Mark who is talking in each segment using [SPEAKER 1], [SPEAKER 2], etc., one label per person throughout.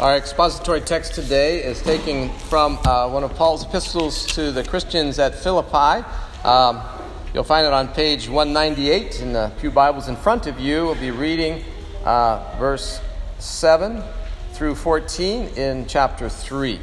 [SPEAKER 1] Our expository text today is taken from one of Paul's epistles to the Christians at Philippi. You'll find it on page 198 in the Pew Bibles in front of you. We'll be reading verse 7 through 14 in chapter 3.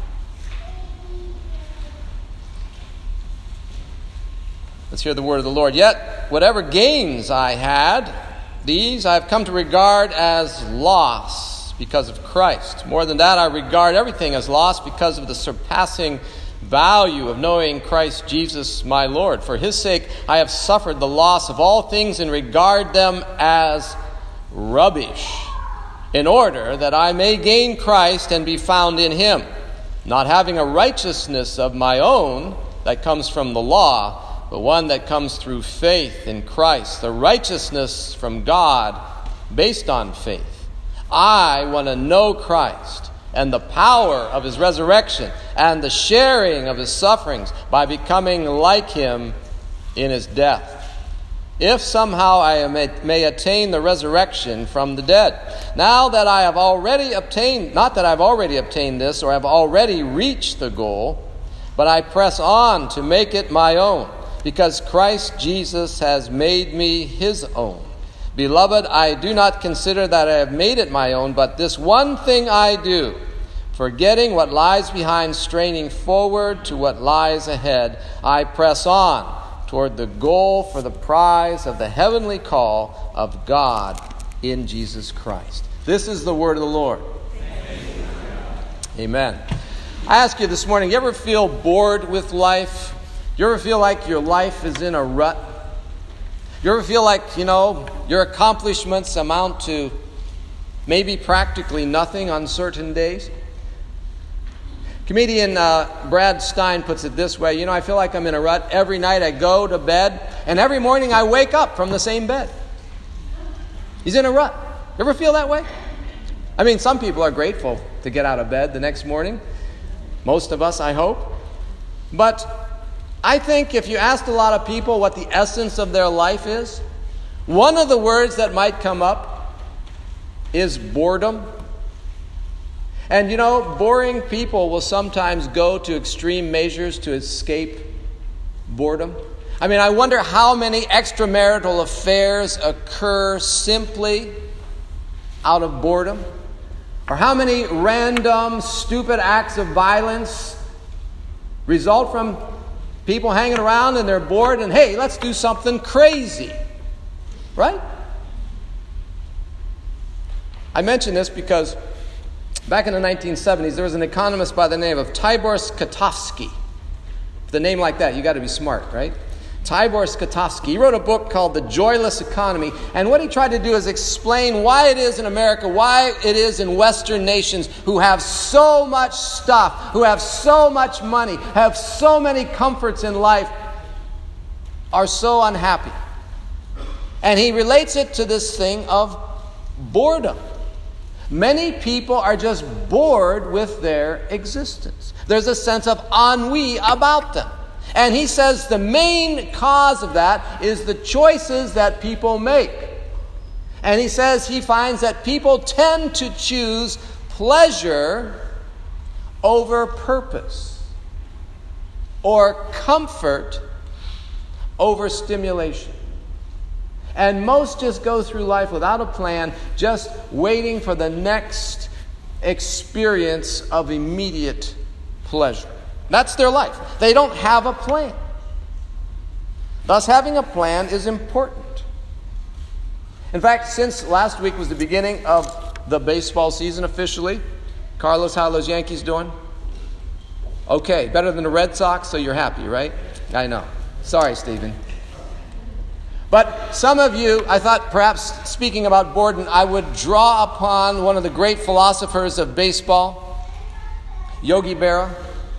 [SPEAKER 1] Let's hear the word of the Lord. Yet, whatever gains I had, these I have come to regard as loss because of Christ. More than that, I regard everything as loss because of the surpassing value of knowing Christ Jesus my Lord. For his sake, I have suffered the loss of all things and regard them as rubbish, in order that I may gain Christ and be found in him, not having a righteousness of my own that comes from the law, but one that comes through faith in Christ, the righteousness from God based on faith. I want to know Christ and the power of his resurrection and the sharing of his sufferings by becoming like him in his death, if somehow I may attain the resurrection from the dead. Now that I have already obtained, not that I've already obtained this or have already reached the goal, but I press on to make it my own, because Christ Jesus has made me his own. Beloved, I do not consider that I have made it my own, but this one thing I do, forgetting what lies behind, straining forward to what lies ahead, I press on toward the goal for the prize of the heavenly call of God in Jesus Christ. This is the word of the Lord. Amen. I ask you this morning, you ever feel bored with life? You ever feel like your life is in a rut? You ever feel like, your accomplishments amount to maybe practically nothing on certain days? Comedian Brad Stein puts it this way, I feel like I'm in a rut. Every night I go to bed, and every morning I wake up from the same bed. He's in a rut. You ever feel that way? I mean, some people are grateful to get out of bed the next morning. Most of us, I hope. But I think if you asked a lot of people what the essence of their life is, one of the words that might come up is boredom. And boring people will sometimes go to extreme measures to escape boredom. I mean, I wonder how many extramarital affairs occur simply out of boredom, or how many random, stupid acts of violence result from people hanging around and they're bored and, hey, let's do something crazy. Right? I mention this because back in the 1970s, there was an economist by the name of Tibor Skotowski. With a name like that, you got to be smart, right? Tibor Skotowski. He wrote a book called The Joyless Economy, and what he tried to do is explain why it is in America, why it is in Western nations who have so much stuff, who have so much money, have so many comforts in life, are so unhappy. And he relates it to this thing of boredom. Many people are just bored with their existence. There's a sense of ennui about them. And he says the main cause of that is the choices that people make. And he says he finds that people tend to choose pleasure over purpose, or comfort over stimulation. And most just go through life without a plan, just waiting for the next experience of immediate pleasure. That's their life. They don't have a plan. Thus, having a plan is important. In fact, since last week was the beginning of the baseball season officially, Carlos, how are those Yankees doing? Okay, better than the Red Sox, so you're happy, right? I know. Sorry, Stephen. But some of you, I thought perhaps speaking about boredom, I would draw upon one of the great philosophers of baseball, Yogi Berra.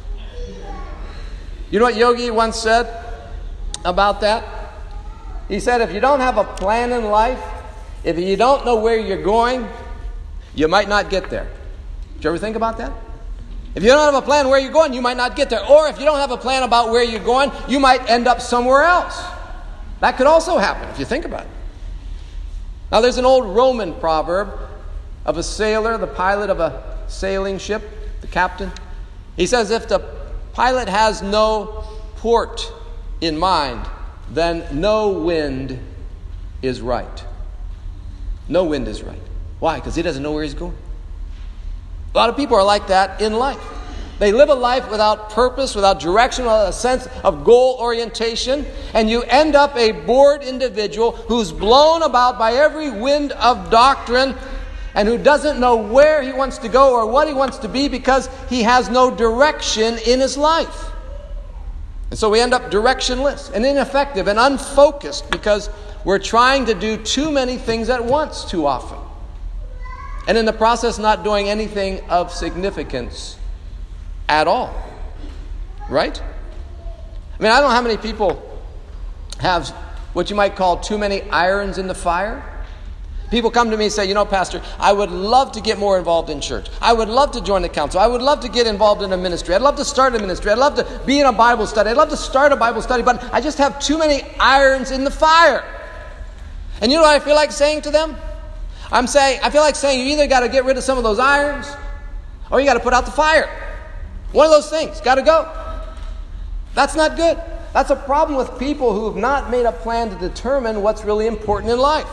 [SPEAKER 1] You know what Yogi once said about that? He said, if you don't have a plan in life, if you don't know where you're going, you might not get there. Did you ever think about that? If you don't have a plan where you're going, you might not get there. Or if you don't have a plan about where you're going, you might end up somewhere else. That could also happen if you think about it. Now, there's an old Roman proverb of a sailor, the pilot of a sailing ship, the captain. He says if the pilot has no port in mind, then no wind is right. No wind is right. Why? Because he doesn't know where he's going. A lot of people are like that in life. They live a life without purpose, without direction, without a sense of goal orientation, and you end up a bored individual who's blown about by every wind of doctrine and who doesn't know where he wants to go or what he wants to be because he has no direction in his life. And so we end up directionless and ineffective and unfocused because we're trying to do too many things at once too often. And in the process, not doing anything of significance at all. Right? I mean, I don't know how many people have what you might call too many irons in the fire. People come to me and say, you know, Pastor, I would love to get more involved in church. I would love to join the council. I would love to get involved in a ministry. I'd love to start a ministry. I'd love to be in a Bible study. I'd love to start a Bible study, but I just have too many irons in the fire. And you know what I feel like saying to them? I feel like saying you either got to get rid of some of those irons or you got to put out the fire. One of those things. Got to go. That's not good. That's a problem with people who have not made a plan to determine what's really important in life.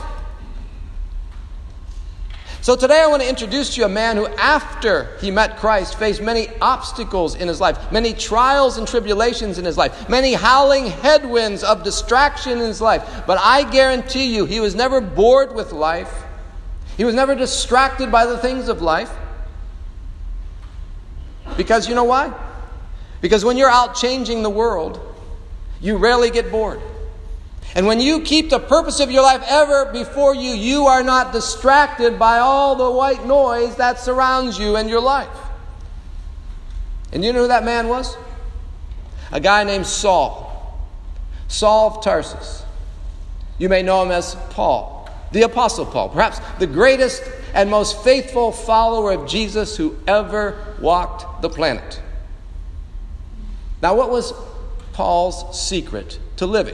[SPEAKER 1] So today I want to introduce to you a man who, after he met Christ, faced many obstacles in his life, many trials and tribulations in his life, many howling headwinds of distraction in his life. But I guarantee you, he was never bored with life. He was never distracted by the things of life. Because you know why? Because when you're out changing the world, you rarely get bored. And when you keep the purpose of your life ever before you, you are not distracted by all the white noise that surrounds you and your life. And you know who that man was? A guy named Saul. Saul of Tarsus. You may know him as Paul. The Apostle Paul, perhaps the greatest and most faithful follower of Jesus who ever walked the planet. Now, what was Paul's secret to living?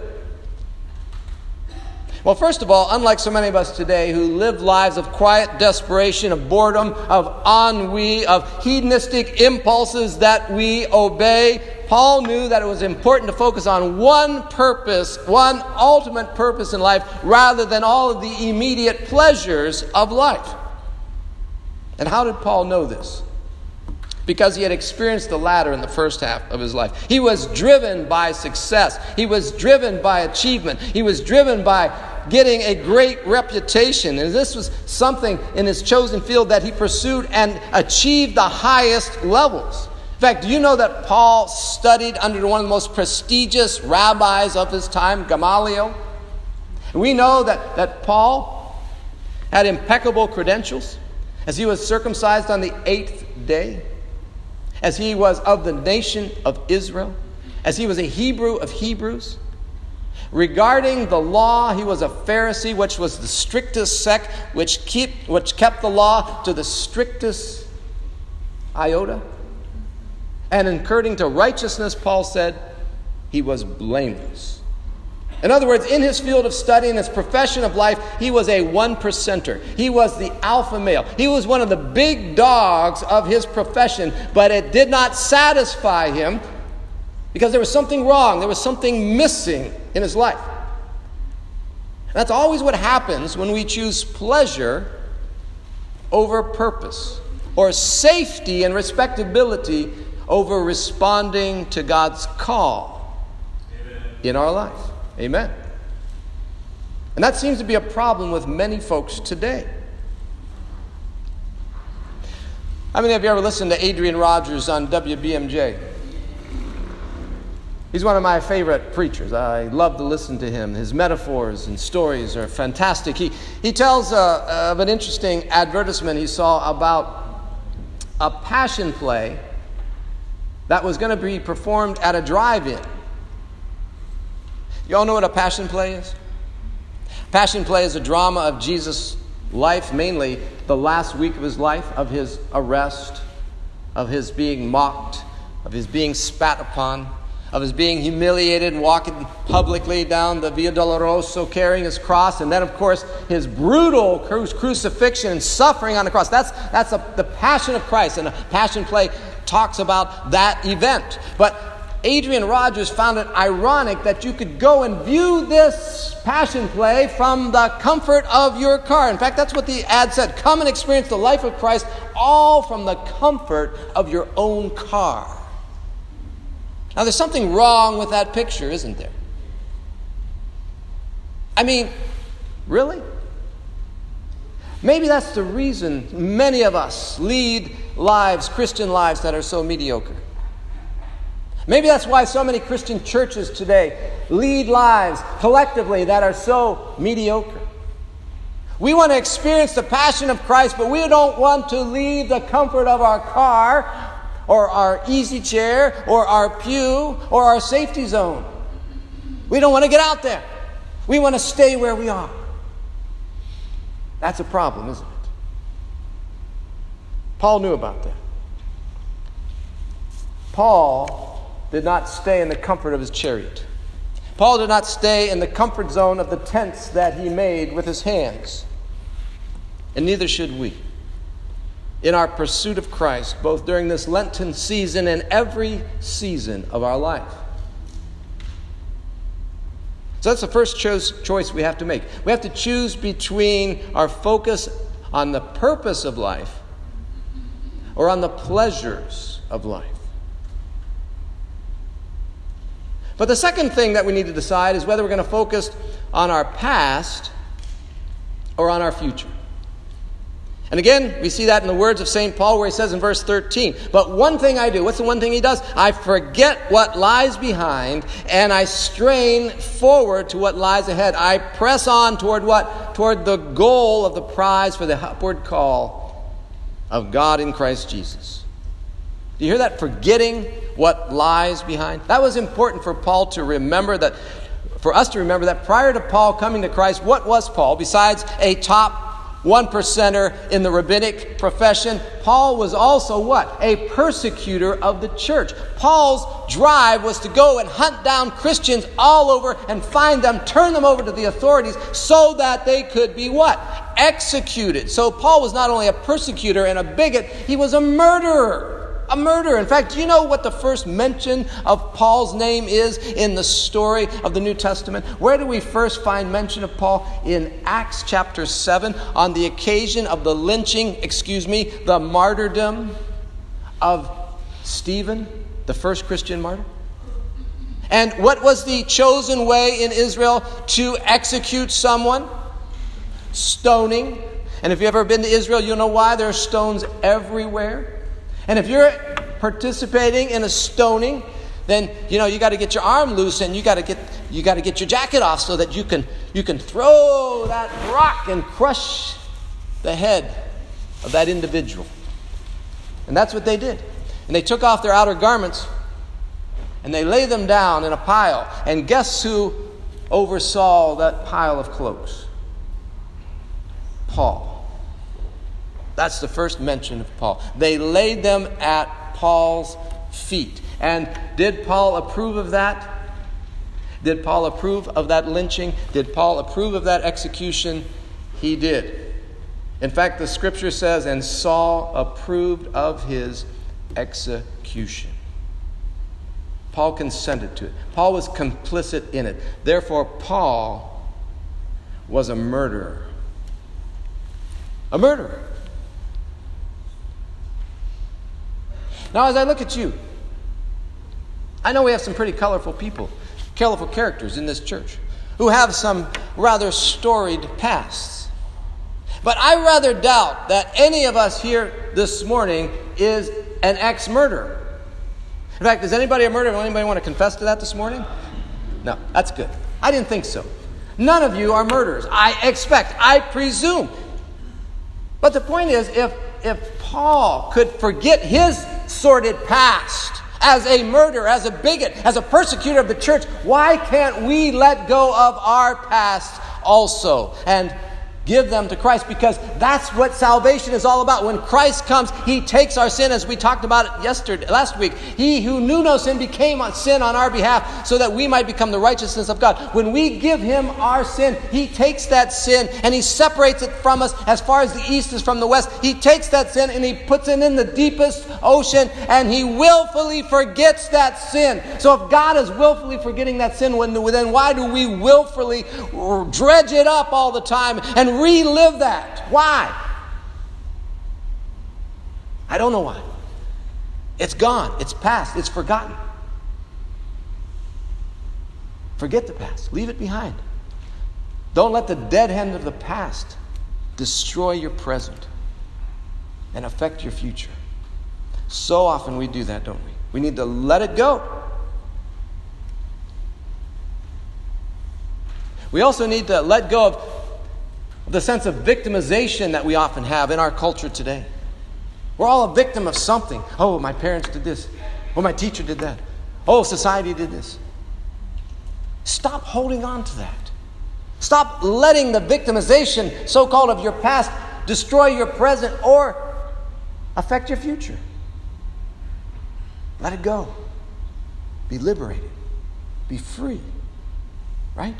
[SPEAKER 1] Well, first of all, unlike so many of us today who live lives of quiet desperation, of boredom, of ennui, of hedonistic impulses that we obey, Paul knew that it was important to focus on one purpose, one ultimate purpose in life, rather than all of the immediate pleasures of life. And how did Paul know this? Because he had experienced the latter in the first half of his life. He was driven by success. He was driven by achievement. He was driven by getting a great reputation. And this was something in his chosen field that he pursued and achieved the highest levels. In fact, do you know that Paul studied under one of the most prestigious rabbis of his time, Gamaliel? And we know that Paul had impeccable credentials as he was circumcised on the 8th day, as he was of the nation of Israel, as he was a Hebrew of Hebrews. Regarding the law, he was a Pharisee, which was the strictest sect, which kept the law to the strictest iota. And according to righteousness, Paul said, he was blameless. In other words, in his field of study, in his profession of life, he was a 1%er. He was the alpha male. He was one of the big dogs of his profession, but it did not satisfy him because there was something wrong. There was something missing in his life. That's always what happens when we choose pleasure over purpose, or safety and respectability over responding to God's call in our life. Amen. And that seems to be a problem with many folks today. How many of you ever listened to Adrian Rogers on WBMJ? He's one of my favorite preachers. I love to listen to him. His metaphors and stories are fantastic. He tells of an interesting advertisement he saw about a passion play that was going to be performed at a drive-in. You all know what a passion play is? Passion play is a drama of Jesus' life, mainly the last week of his life, of his arrest, of his being mocked, of his being spat upon, of his being humiliated and walking publicly down the Via Dolorosa carrying his cross, and then, of course, his brutal crucifixion and suffering on the cross. That's the Passion of Christ, and the Passion play talks about that event. But Adrian Rogers found it ironic that you could go and view this Passion play from the comfort of your car. In fact, that's what the ad said. Come and experience the life of Christ, all from the comfort of your own car. Now, there's something wrong with that picture, isn't there? I mean, really? Maybe that's the reason many of us lead lives, Christian lives, that are so mediocre. Maybe that's why so many Christian churches today lead lives collectively that are so mediocre. We want to experience the passion of Christ, but we don't want to leave the comfort of our car or our easy chair or our pew or our safety zone. We don't want to get out there. We want to stay where we are. That's a problem, isn't it? Paul knew about that. Paul did not stay in the comfort of his chariot. Paul did not stay in the comfort zone of the tents that he made with his hands. And neither should we. In our pursuit of Christ, both during this Lenten season and every season of our life. So that's the first choice we have to make. We have to choose between our focus on the purpose of life or on the pleasures of life. But the second thing that we need to decide is whether we're going to focus on our past or on our future. And again, we see that in the words of St. Paul where he says in verse 13, "But one thing I do," what's the one thing he does? "I forget what lies behind, and I strain forward to what lies ahead. I press on toward what? Toward the goal of the prize for the upward call of God in Christ Jesus." Do you hear that? Forgetting what lies behind. That was important for Paul to remember, that for us to remember that prior to Paul coming to Christ, what was Paul? Besides a top 1%er in the rabbinic profession, Paul was also what? A persecutor of the church. Paul's drive was to go and hunt down Christians all over and find them, turn them over to the authorities so that they could be what? Executed. So Paul was not only a persecutor and a bigot, he was a murderer. A murderer. In fact, do you know what the first mention of Paul's name is in the story of the New Testament? Where do we first find mention of Paul? In Acts chapter 7, on the occasion of the the martyrdom of Stephen, the first Christian martyr. And what was the chosen way in Israel to execute someone? Stoning. And if you've ever been to Israel, you'll know why. There are stones everywhere. And if you're participating in a stoning, then you got to get your arm loose and you got to get your jacket off so that you can throw that rock and crush the head of that individual. And that's what they did. And they took off their outer garments and they laid them down in a pile. And guess who oversaw that pile of cloaks? Paul. That's the first mention of Paul. They laid them at Paul's feet. And did Paul approve of that? Did Paul approve of that lynching? Did Paul approve of that execution? He did. In fact, the scripture says, "And Saul approved of his execution." Paul consented to it. Paul was complicit in it. Therefore, Paul was a murderer. A murderer. Now, as I look at you, I know we have some pretty colorful people, colorful characters in this church who have some rather storied pasts. But I rather doubt that any of us here this morning is an ex-murderer. In fact, is anybody a murderer? Anybody want to confess to that this morning? No, that's good. I didn't think so. None of you are murderers. I presume. But the point is, if Paul could forget his sordid past as a murderer, as a bigot, as a persecutor of the church, why can't we let go of our past also? And Give them to Christ, because that's what salvation is all about. When Christ comes, He takes our sin, as we talked about last week. He who knew no sin became sin on our behalf so that we might become the righteousness of God. When we give Him our sin, He takes that sin and He separates it from us as far as the east is from the west. He takes that sin and He puts it in the deepest ocean, and He willfully forgets that sin. So if God is willfully forgetting that sin, then why do we willfully dredge it up all the time and relive that? Why? I don't know why. It's gone. It's past. It's forgotten. Forget the past. Leave it behind. Don't let the dead end of the past destroy your present and affect your future. So often we do that, don't we? We need to let it go. We also need to let go of the sense of victimization that we often have in our culture today. We're all a victim of something. Oh, my parents did this. Oh, my teacher did that. Oh, society did this. Stop holding on to that. Stop letting the victimization, so-called, of your past destroy your present or affect your future. Let it go. Be liberated. Be free. Right?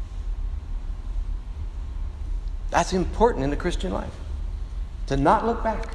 [SPEAKER 1] That's important in the Christian life, to not look back.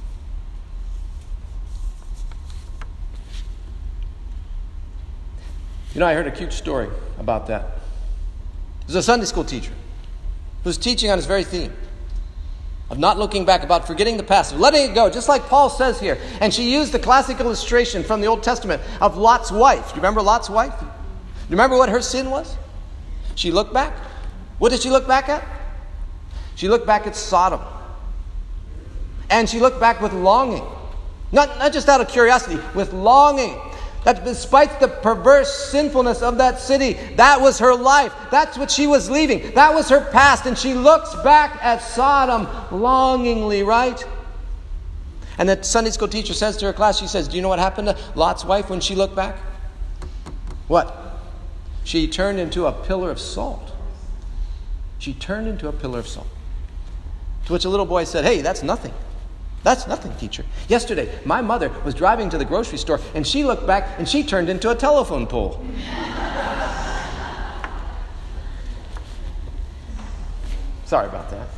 [SPEAKER 1] You know, I heard a cute story about that. There's a Sunday school teacher who's teaching on this very theme of not looking back, about forgetting the past, of letting it go, just like Paul says here. And she used the classic illustration from the Old Testament of Lot's wife. Do you remember Lot's wife? Do you remember what her sin was? She looked back. What did she look back at? She looked back at Sodom. And she looked back with longing. Not just out of curiosity, with longing. That despite the perverse sinfulness of that city, that was her life. That's what she was leaving. That was her past. And she looks back at Sodom longingly, right? And the Sunday school teacher says to her class, she says, do you know what happened to Lot's wife when she looked back? What? She turned into a pillar of salt. She turned into a pillar of salt. To which a little boy said, hey, that's nothing. That's nothing, teacher. Yesterday, my mother was driving to the grocery store, and she looked back, and she turned into a telephone pole. Sorry about that.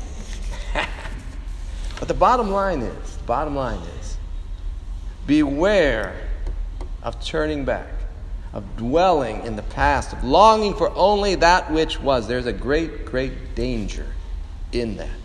[SPEAKER 1] But the bottom line is, beware of turning back, of dwelling in the past, of longing for only that which was. There's a great, great danger in that.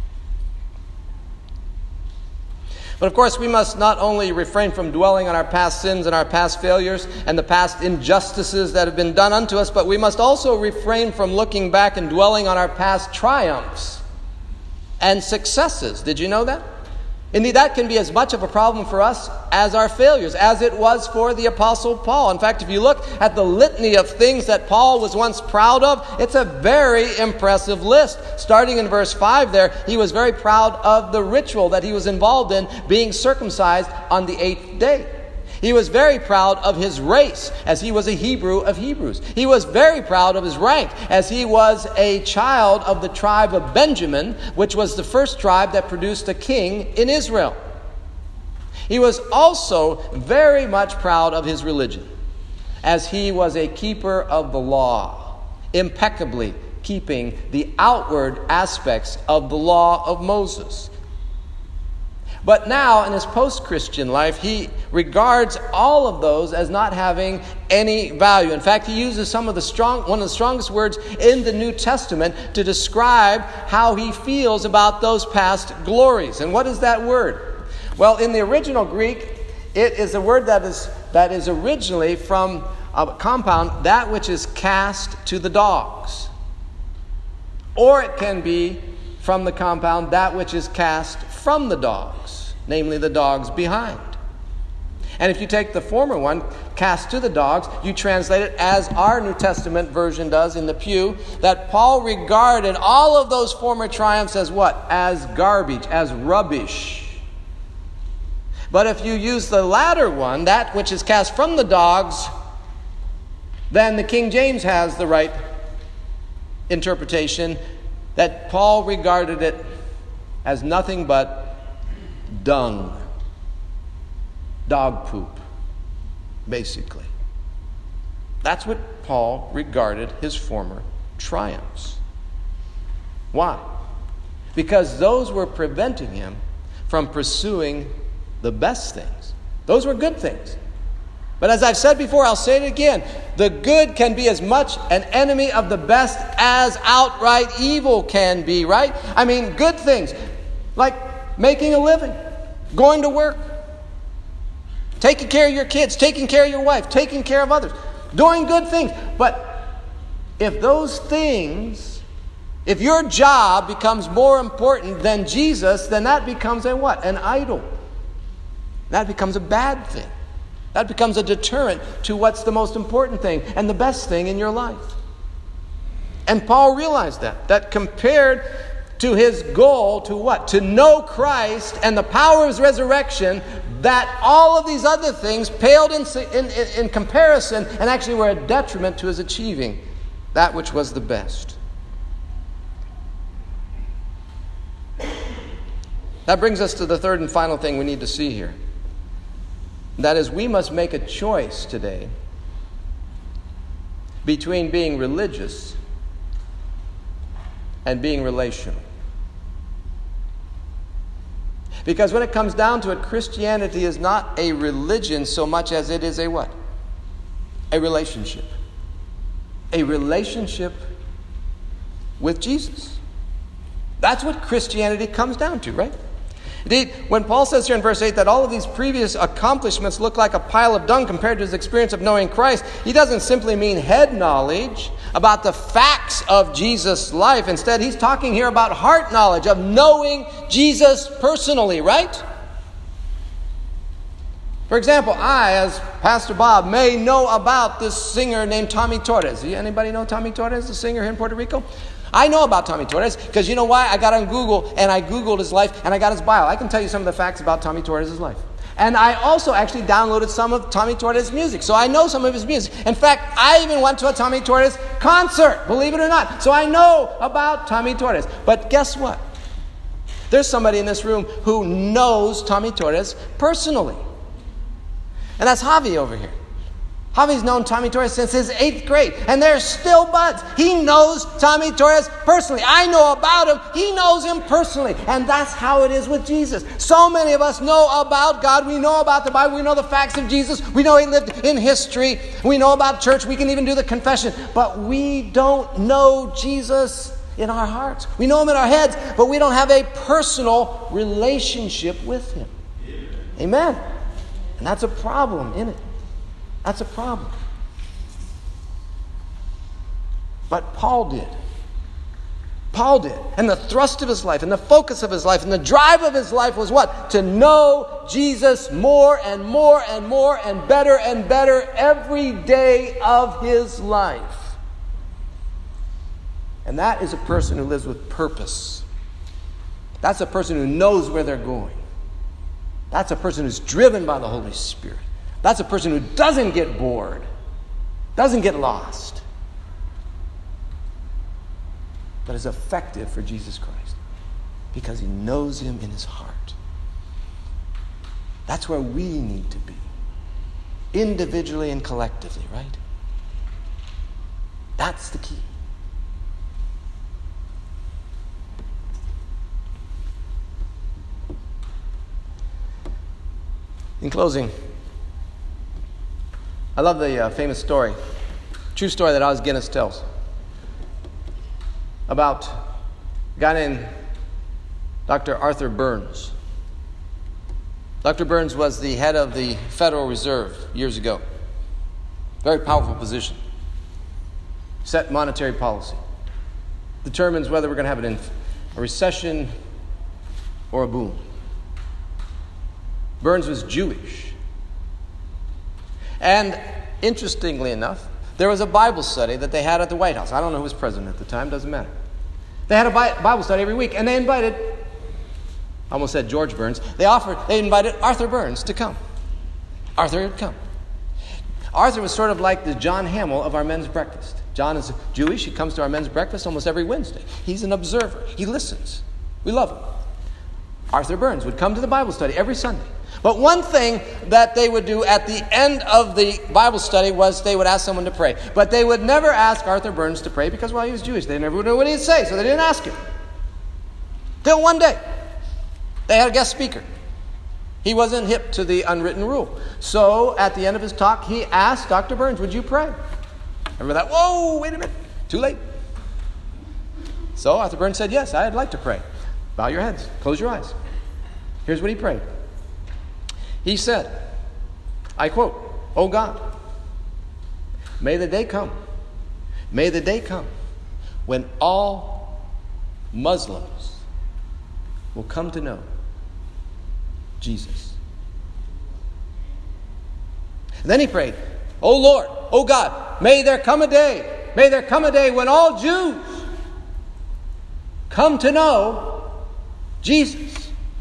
[SPEAKER 1] But of course, we must not only refrain from dwelling on our past sins and our past failures and the past injustices that have been done unto us, but we must also refrain from looking back and dwelling on our past triumphs and successes. Did you know that? Indeed, that can be as much of a problem for us as our failures, as it was for the Apostle Paul. In fact, if you look at the litany of things that Paul was once proud of, it's a very impressive list. Starting in verse 5 there, he was very proud of the ritual that he was involved in, being circumcised on the 8th day. He was very proud of his race, as he was a Hebrew of Hebrews. He was very proud of his rank, as he was a child of the tribe of Benjamin, which was the first tribe that produced a king in Israel. He was also very much proud of his religion, as he was a keeper of the law, impeccably keeping the outward aspects of the law of Moses. But now, in his post-Christian life, he regards all of those as not having any value. In fact, he uses one of the strongest words in the New Testament to describe how he feels about those past glories. And what is that word? Well, in the original Greek, it is a word that is originally from a compound, that which is cast to the dogs. Or it can be from the compound, that which is cast from the dogs, namely the dogs behind. And if you take the former one, cast to the dogs, you translate it as our New Testament version does in the Pew, that Paul regarded all of those former triumphs as what? As garbage, as rubbish. But if you use the latter one, that which is cast from the dogs, then the King James has the right interpretation, that Paul regarded it as nothing but dung, dog poop, basically. That's what Paul regarded his former triumphs. Why? Because those were preventing him from pursuing the best things. Those were good things. But as I've said before, I'll say it again. The good can be as much an enemy of the best as outright evil can be, right? I mean, good things like making a living, going to work, taking care of your kids, taking care of your wife, taking care of others, doing good things. But if those things, if your job becomes more important than Jesus, then that becomes a what? An idol. That becomes a bad thing. That becomes a deterrent to what's the most important thing and the best thing in your life. And Paul realized that compared to his goal to what? To know Christ and the power of his resurrection, that all of these other things paled in comparison and actually were a detriment to his achieving that which was the best. That brings us to the third and final thing we need to see here. That is, we must make a choice today between being religious and being relational. Because when it comes down to it, Christianity is not a religion so much as it is a what? A relationship. A relationship with Jesus. That's what Christianity comes down to, right? Indeed, when Paul says here in verse 8 that all of these previous accomplishments look like a pile of dung compared to his experience of knowing Christ, he doesn't simply mean head knowledge about the facts of Jesus' life. Instead, he's talking here about heart knowledge of knowing Jesus personally, right? For example, I, as Pastor Bob, may know about this singer named Tommy Torres. Anybody know Tommy Torres, the singer here in Puerto Rico? I know about Tommy Torres because you know why? I got on Google and I Googled his life and I got his bio. I can tell you some of the facts about Tommy Torres' life. And I also actually downloaded some of Tommy Torres' music. So I know some of his music. In fact, I even went to a Tommy Torres concert, believe it or not. So I know about Tommy Torres. But guess what? There's somebody in this room who knows Tommy Torres personally. And that's Javi over here. Javi's known Tommy Torres since his 8th grade, and they're still buds. He knows Tommy Torres personally. I know about him. He knows him personally. And that's how it is with Jesus. So many of us know about God. We know about the Bible. We know the facts of Jesus. We know he lived in history. We know about church. We can even do the confession. But we don't know Jesus in our hearts. We know him in our heads, but we don't have a personal relationship with him. Amen. And that's a problem, isn't it? That's a problem. But Paul did. Paul did. And the thrust of his life and the focus of his life and the drive of his life was what? To know Jesus more and more and more and better every day of his life. And that is a person who lives with purpose. That's a person who knows where they're going. That's a person who's driven by the Holy Spirit. That's a person who doesn't get bored, doesn't get lost, but is effective for Jesus Christ because he knows him in his heart. That's where we need to be, individually and collectively, right? That's the key. In closing, I love the famous story, true story that Os Guinness tells about a guy named Dr. Arthur Burns. Dr. Burns was the head of the Federal Reserve years ago. Very powerful position. Set monetary policy. Determines whether we're going to have a recession or a boom. Burns was Jewish. And interestingly enough, there was a Bible study that they had at the White House. I don't know who was president at the time, doesn't matter. They had a Bible study every week, and they invited, I almost said George Burns, they invited Arthur Burns to come. Arthur had come. Arthur was sort of like the John Hamill of our men's breakfast. John is Jewish. He comes to our men's breakfast almost every Wednesday. He's an observer. He listens. We love him. Arthur Burns would come to the Bible study every Sunday. But one thing that they would do at the end of the Bible study was they would ask someone to pray. But they would never ask Arthur Burns to pray because, well, he was Jewish. They never would know what he'd say, so they didn't ask him. Till one day, they had a guest speaker. He wasn't hip to the unwritten rule. So at the end of his talk, he asked Dr. Burns, would you pray? Remember that? Whoa, wait a minute. Too late. So Arthur Burns said, yes, I'd like to pray. Bow your heads. Close your eyes. Here's what he prayed. He said, I quote, "Oh God, may the day come when all Muslims will come to know Jesus." And then he prayed, "Oh Lord, oh God, may there come a day when all Jews come to know Jesus."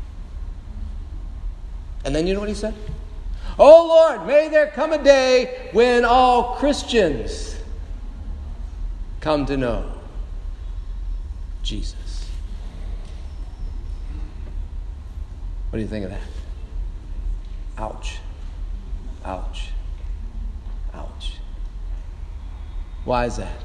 [SPEAKER 1] And then you know what he said? "Oh Lord, may there come a day when all Christians come to know Jesus." What do you think of that? Ouch. Ouch. Ouch. Why is that?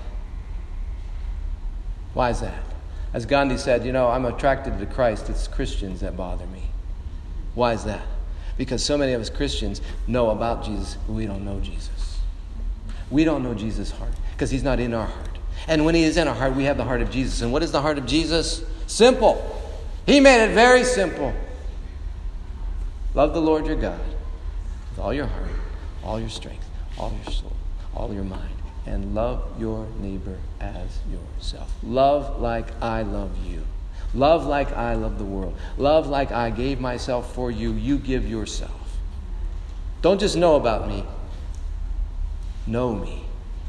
[SPEAKER 1] Why is that? As Gandhi said, I'm attracted to Christ. It's Christians that bother me. Why is that? Because so many of us Christians know about Jesus, but we don't know Jesus. We don't know Jesus' heart because he's not in our heart. And when he is in our heart, we have the heart of Jesus. And what is the heart of Jesus? Simple. He made it very simple. Love the Lord your God with all your heart, all your strength, all your soul, all your mind, and love your neighbor as yourself. Love like I love you. Love like I love the world. Love like I gave myself for you. You give yourself. Don't just know about me. Know me.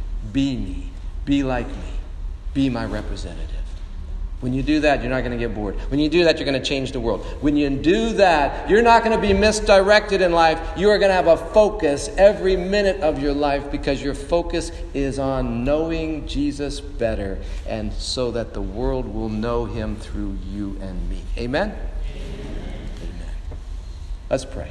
[SPEAKER 1] Be like me. Be my representative. When you do that, you're not going to get bored. When you do that, you're going to change the world. When you do that, you're not going to be misdirected in life. You are going to have a focus every minute of your life because your focus is on knowing Jesus better and so that the world will know him through you and me. Amen? Amen. Let's pray.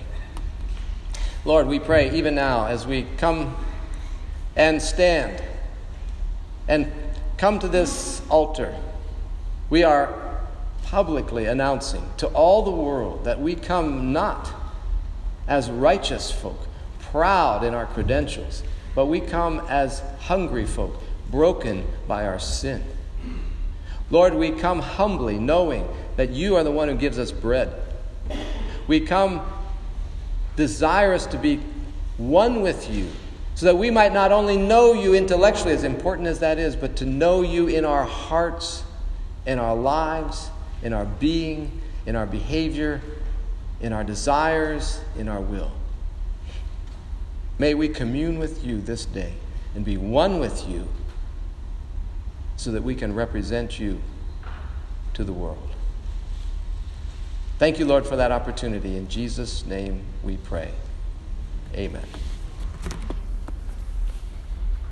[SPEAKER 1] Lord, we pray even now as we come and stand and come to this altar. We are publicly announcing to all the world that we come not as righteous folk, proud in our credentials, but we come as hungry folk, broken by our sin. Lord, we come humbly, knowing that you are the one who gives us bread. We come desirous to be one with you, so that we might not only know you intellectually, as important as that is, but to know you in our hearts, in our lives, in our being, in our behavior, in our desires, in our will. May we commune with you this day and be one with you so that we can represent you to the world. Thank you, Lord, for that opportunity. In Jesus' name we pray. Amen.